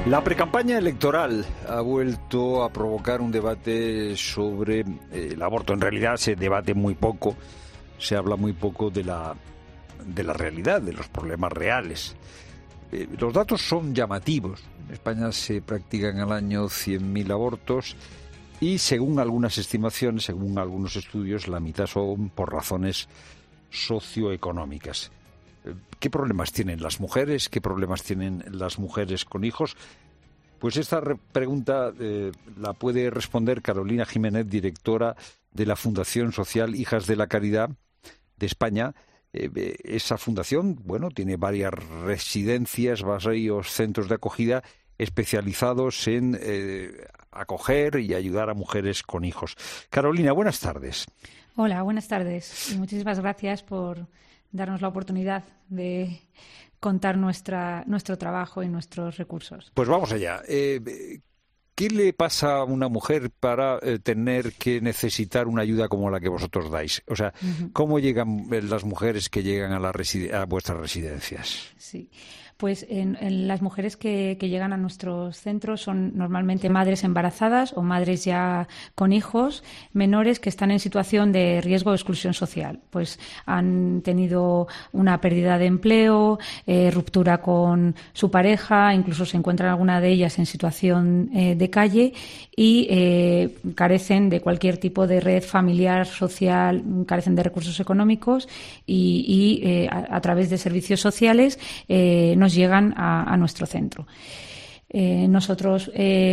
La precampaña electoral ha vuelto a provocar un debate sobre el aborto. En realidad se debate muy poco, se habla muy poco de la realidad, de los problemas reales. Los datos son llamativos. En España se practican al año 100.000 abortos y según algunas estimaciones, según algunos estudios, la mitad son por razones socioeconómicas. ¿Qué problemas tienen las mujeres? ¿Qué problemas tienen las mujeres con hijos? Pues esta pregunta la puede responder Carolina Jiménez, directora de la Fundación Social Hijas de la Caridad de España. Esa fundación, tiene varias residencias, varios centros de acogida especializados en acoger y ayudar a mujeres con hijos. Carolina, buenas tardes. Hola, buenas tardes. Y muchísimas gracias por darnos la oportunidad de contar nuestro trabajo y nuestros recursos. Pues vamos allá. ¿Qué le pasa a una mujer para tener que necesitar una ayuda como la que vosotros dais? O sea, ¿cómo llegan las mujeres que llegan a vuestras residencias? Sí. Pues en las mujeres que llegan a nuestros centros son normalmente madres embarazadas o madres ya con hijos menores que están en situación de riesgo de exclusión social. Pues han tenido una pérdida de empleo, ruptura con su pareja, incluso se encuentran alguna de ellas en situación de calle y carecen de cualquier tipo de red familiar, social, carecen de recursos económicos y a través de servicios sociales nos llegan a nuestro centro. Nosotros,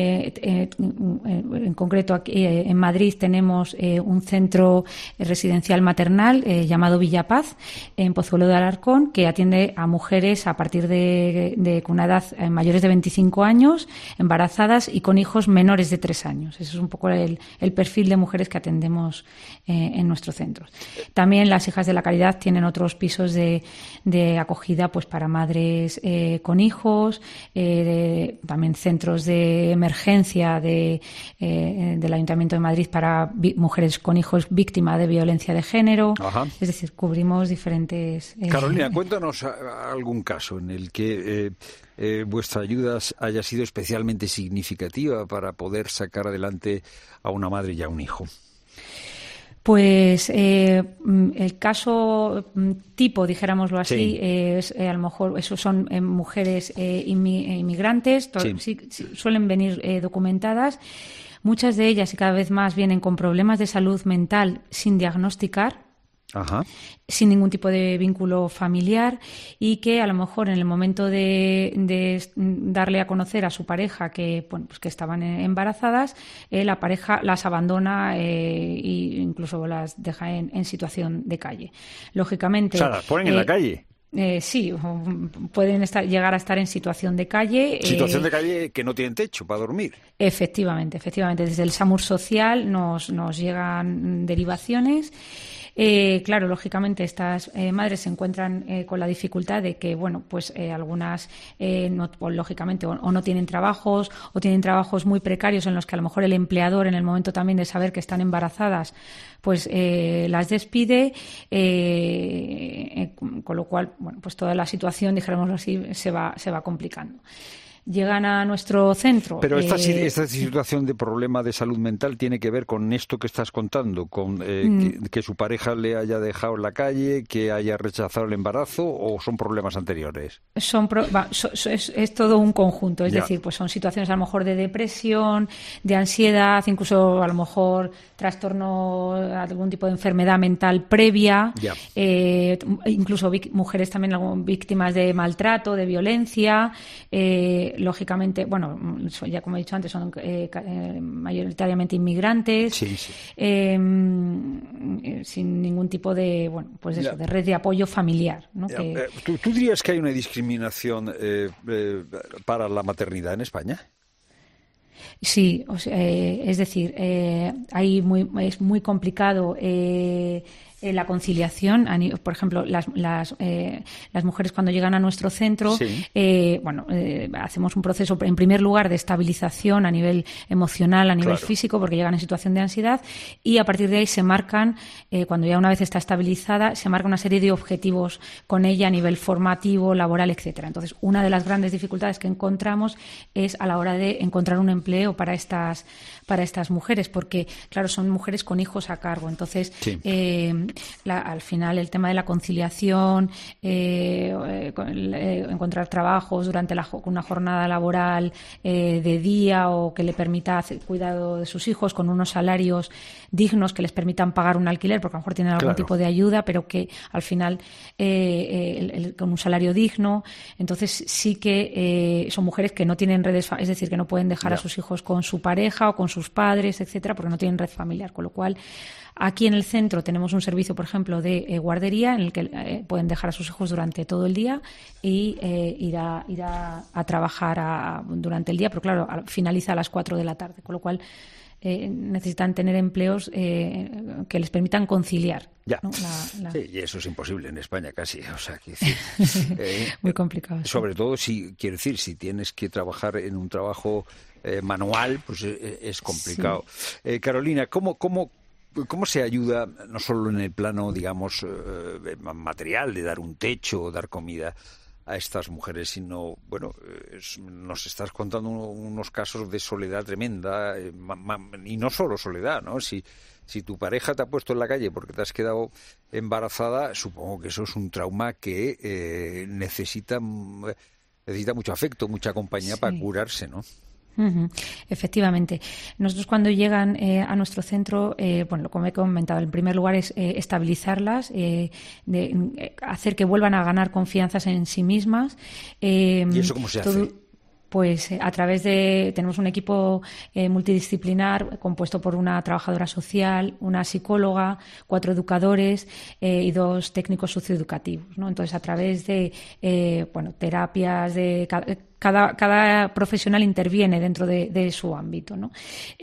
en concreto, aquí en Madrid tenemos un centro residencial maternal llamado Villa Paz, en Pozuelo de Alarcón, que atiende a mujeres a partir de una edad mayores de 25 años, embarazadas y con hijos menores de 3 años. Ese es un poco el perfil de mujeres que atendemos en nuestros centros. También las Hijas de la Caridad tienen otros pisos de acogida pues para madres con hijos, también centros de emergencia del Ayuntamiento de Madrid para mujeres con hijos víctimas de violencia de género. Ajá. Es decir, cubrimos diferentes... Carolina, cuéntanos algún caso en el que vuestra ayuda haya sido especialmente significativa para poder sacar adelante a una madre y a un hijo. Pues el caso tipo, dijéramoslo así, sí. Es a lo mejor esos son mujeres inmigrantes, sí, suelen venir documentadas. Muchas de ellas y cada vez más vienen con problemas de salud mental sin diagnosticar. Ajá. Sin ningún tipo de vínculo familiar y que a lo mejor en el momento de darle a conocer a su pareja que que estaban embarazadas, la pareja las abandona e incluso las deja en situación de calle. Lógicamente, o sea, las ponen en la calle. Sí, pueden llegar a estar en situación de calle. Situación de calle que no tienen techo para dormir. Efectivamente. Desde el SAMUR social nos llegan derivaciones. Claro, lógicamente estas madres se encuentran con la dificultad de que, algunas lógicamente o no tienen trabajos o tienen trabajos muy precarios en los que a lo mejor el empleador, en el momento también de saber que están embarazadas, las despide, con lo cual, toda la situación, dijémoslo así, se va complicando. Llegan a nuestro centro. Pero esta situación de problema de salud mental tiene que ver con esto que estás contando, con que su pareja le haya dejado en la calle, que haya rechazado el embarazo, ¿o son problemas anteriores? Es todo un conjunto, es decir, pues son situaciones a lo mejor de depresión, de ansiedad, incluso a lo mejor trastorno, algún tipo de enfermedad mental previa, incluso mujeres también víctimas de maltrato, de violencia. Lógicamente, ya como he dicho antes, son mayoritariamente inmigrantes, sin ningún tipo de, de red de apoyo familiar, ¿no? ¿Tú dirías que hay una discriminación para la maternidad en España? Sí, es decir, es muy complicado la conciliación, por ejemplo, las mujeres cuando llegan a nuestro centro, hacemos un proceso, en primer lugar, de estabilización a nivel emocional, a nivel físico, porque llegan en situación de ansiedad, y a partir de ahí se marcan, cuando ya una vez está estabilizada, se marca una serie de objetivos con ella a nivel formativo, laboral, etcétera. Entonces, una de las grandes dificultades que encontramos es a la hora de encontrar un empleo para estas mujeres, porque, claro, son mujeres con hijos a cargo. Entonces, al final el tema de la conciliación, encontrar trabajos durante una jornada laboral de día o que le permita hacer cuidado de sus hijos con unos salarios dignos que les permitan pagar un alquiler, porque a lo mejor tienen algún tipo de ayuda, pero que al final con un salario digno. Entonces sí que son mujeres que no tienen redes, es decir, que no pueden dejar a sus hijos con su pareja o con sus padres, etcétera, porque no tienen red familiar, con lo cual aquí en el centro tenemos un servicio, por ejemplo, de guardería en el que pueden dejar a sus hijos durante todo el día y ir a trabajar durante el día, pero claro, finaliza a las 4 de la tarde, con lo cual necesitan tener empleos que les permitan conciliar. ¿No? Sí, y eso es imposible en España casi. O sea, muy complicado. Sobre todo si tienes que trabajar en un trabajo manual, pues es complicado. Sí. Carolina, ¿cómo se ayuda, no solo en el plano, digamos, material, de dar un techo, dar comida a estas mujeres, sino, bueno, nos estás contando unos casos de soledad tremenda, y no solo soledad, ¿no? Si tu pareja te ha puesto en la calle porque te has quedado embarazada, supongo que eso es un trauma que necesita mucho afecto, mucha compañía para curarse, ¿no? Efectivamente. Nosotros cuando llegan a nuestro centro, como he comentado, en primer lugar es estabilizarlas, hacer que vuelvan a ganar confianzas en sí mismas. ¿Y eso cómo se hace? Pues a través tenemos un equipo multidisciplinar compuesto por una trabajadora social, una psicóloga, 4 educadores y 2 técnicos socioeducativos, ¿no? Entonces, a través de terapias de cada profesional interviene dentro de su ámbito, ¿no?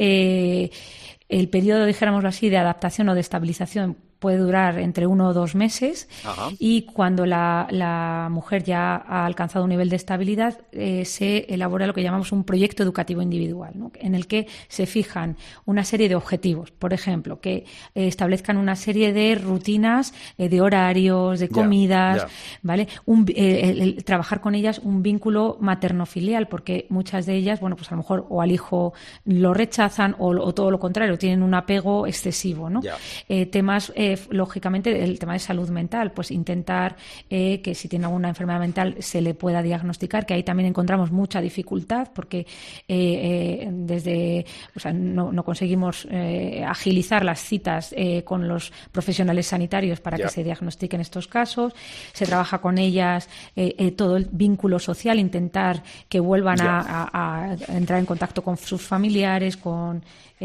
El periodo, dijéramoslo así, de adaptación o de estabilización puede durar entre 1 o 2 meses. Ajá. Y cuando la mujer ya ha alcanzado un nivel de estabilidad, se elabora lo que llamamos un proyecto educativo individual, ¿no? En el que se fijan una serie de objetivos, por ejemplo, que establezcan una serie de rutinas, de horarios, de comidas, ¿vale? El trabajar con ellas un vínculo materno-filial, porque muchas de ellas, pues a lo mejor o al hijo lo rechazan o todo lo contrario, tienen un apego excesivo, ¿no? Temas lógicamente, el tema de salud mental, pues intentar que si tiene alguna enfermedad mental se le pueda diagnosticar, que ahí también encontramos mucha dificultad porque no conseguimos agilizar las citas con los profesionales sanitarios para que se diagnostiquen estos casos. Se trabaja con ellas todo el vínculo social, intentar que vuelvan a entrar en contacto con sus familiares, con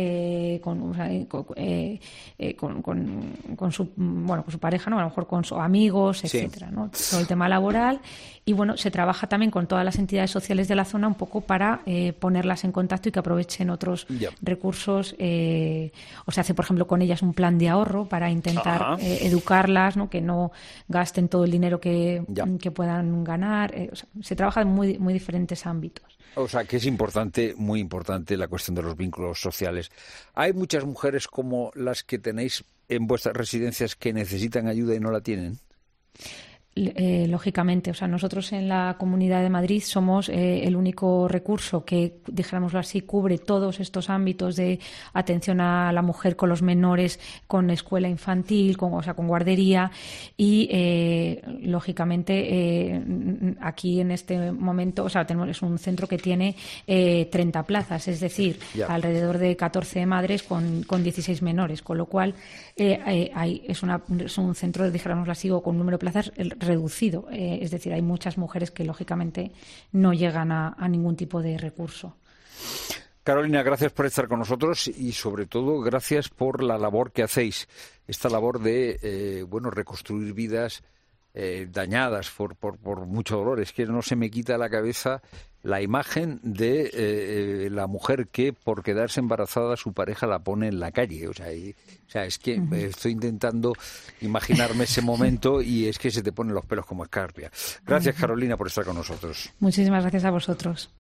su pareja, ¿no? A lo mejor con sus amigos, etcétera, ¿no? Todo el tema laboral. Y se trabaja también con todas las entidades sociales de la zona un poco para ponerlas en contacto y que aprovechen otros recursos. O se hace, por ejemplo, con ellas un plan de ahorro para intentar educarlas, ¿no? Que no gasten todo el dinero que puedan ganar. Se trabaja en muy, muy diferentes ámbitos. O sea, que es importante, muy importante, la cuestión de los vínculos sociales. ¿Hay muchas mujeres como las que tenéis en vuestras residencias que necesitan ayuda y no la tienen? Lógicamente, o sea, nosotros en la Comunidad de Madrid somos el único recurso que, dijéramoslo así, cubre todos estos ámbitos de atención a la mujer con los menores, con escuela infantil, con guardería y, lógicamente, aquí en este momento, o sea, es un centro que tiene 30 plazas, es decir, alrededor de 14 madres con 16 menores, con lo cual es un centro, dijéramoslo así, con un número de plazas reducido, es decir, hay muchas mujeres que lógicamente no llegan a ningún tipo de recurso. Carolina, gracias por estar con nosotros y sobre todo gracias por la labor que hacéis, esta labor de reconstruir vidas dañadas por mucho dolor. Es que no se me quita de la cabeza la imagen de la mujer que por quedarse embarazada su pareja la pone en la calle. O sea, es que estoy intentando imaginarme ese momento y es que se te ponen los pelos como escarpia. Gracias, Carolina, por estar con nosotros. Muchísimas gracias a vosotros.